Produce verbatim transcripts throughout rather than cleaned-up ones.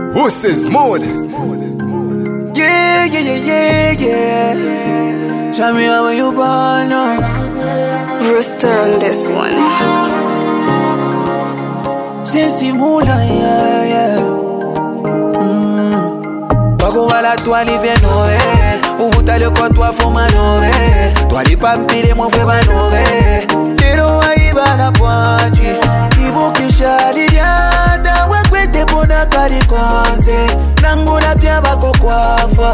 Who says mode? Yeah, yeah, yeah, yeah, yeah. Tell me how you born now. Rooster on this one. Sensi mula, yeah, yeah. Mm. Pago wala toi li vient nové. Ou buta le ko toi fuma nové. Toi li pampire mon fe ba nové. Tero aiba na poanchi. Ibu kisha li diada wekwete pona kari konse. Nangula pia bako kwafa.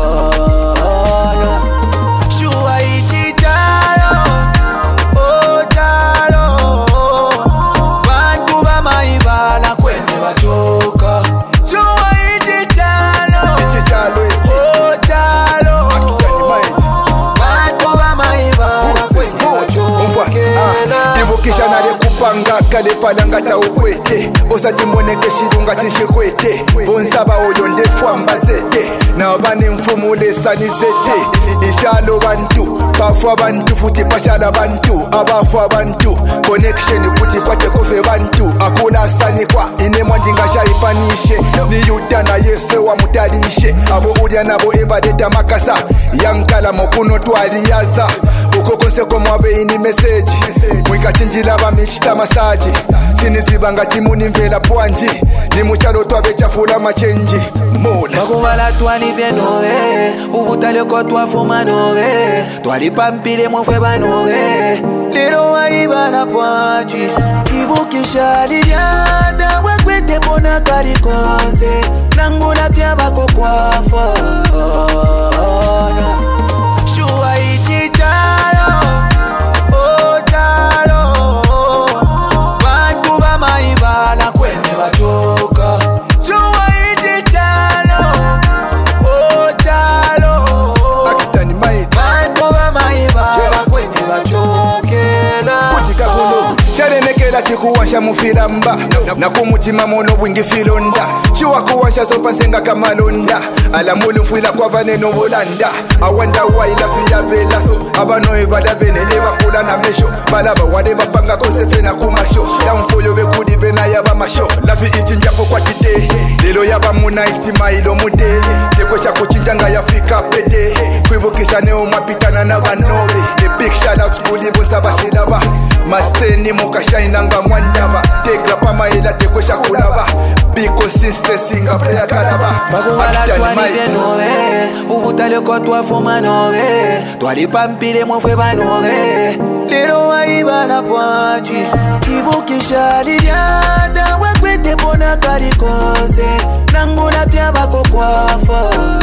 Shua ichi chalo. Oh chalo. Bantu ba maibala kwene bachoka. Shua ichi chalo. Ichi chalo ichi. Oh chalo. Akitani maiti. Bantu ba maibala kwene bachoka. Ibukisha nale kupanga kale palanga ta ukwete. Osati moneke shirunga tishikwete. Bonsaba oyo ndefu ambazete. Na wabane mfumule sanizete. Ishalo bantu. Pafwa bantu futi pashala bantu. Abafwa bantu. Connection kuti pate kofe bantu. Akula sani kwa ine mwandinga shaipanishe. Ni yuda na yese wa mutalishe. Abo udia nabo ebadeta makasa. Yankala mokuno tualiaza. Ukokose komwabe ini message. Mwika chinjila ba michita masaji. Sinizibanga timuni mvela pwanji. Ni muchalo twabe chafula machenji. Mola Bago wala toi li vient nové. Ou buta le ko toi fuma nové. Toi li pampire mon fe ba nové. Lero aiba na poanchi. Ibu kisha li diada wekwete pona kari konse. Nangula pia bako kwafa. Shua ichi chalo. Oh chalo. Bantu ba maibala kwene bachoka. Shua ichi chalo. Oh chalo. Akitani maiti. Bantu ba maibala kwene bachokela. Kutika kuno Sharenekela kikuwansha mufilamba Na kumutima mono wingi filonda Shiwa kuwansha sopa nsenga kamalonda Alamulu mfila kwa baneno bolanda Awanda waila fiya bela so Abano ibada bene neba kula na mesho Balaba wadeba panga kosefe na kumasho Damfoyo bekudi bena yaba masho Lafi ichinjapo kwa tite Lilo yaba muna iti mailo mude Tekwesha kuchinjanga ya fika pede Kwibukisa neo mapitana na vanobe The big shout out kuli bonsa bashilaba Masteni moka shainanga mwandaba Tekla pama ila tekwesha kulaba Be consistency nga playa kalaba Bago wala toi li vient nové. Ou buta le ko toi fuma nové. Toi li pampire mon fe ba nové. Lero aiba na poanchi. Ibu kisha li diada wekwete pona kari konse. Nangula pia bako kwafa.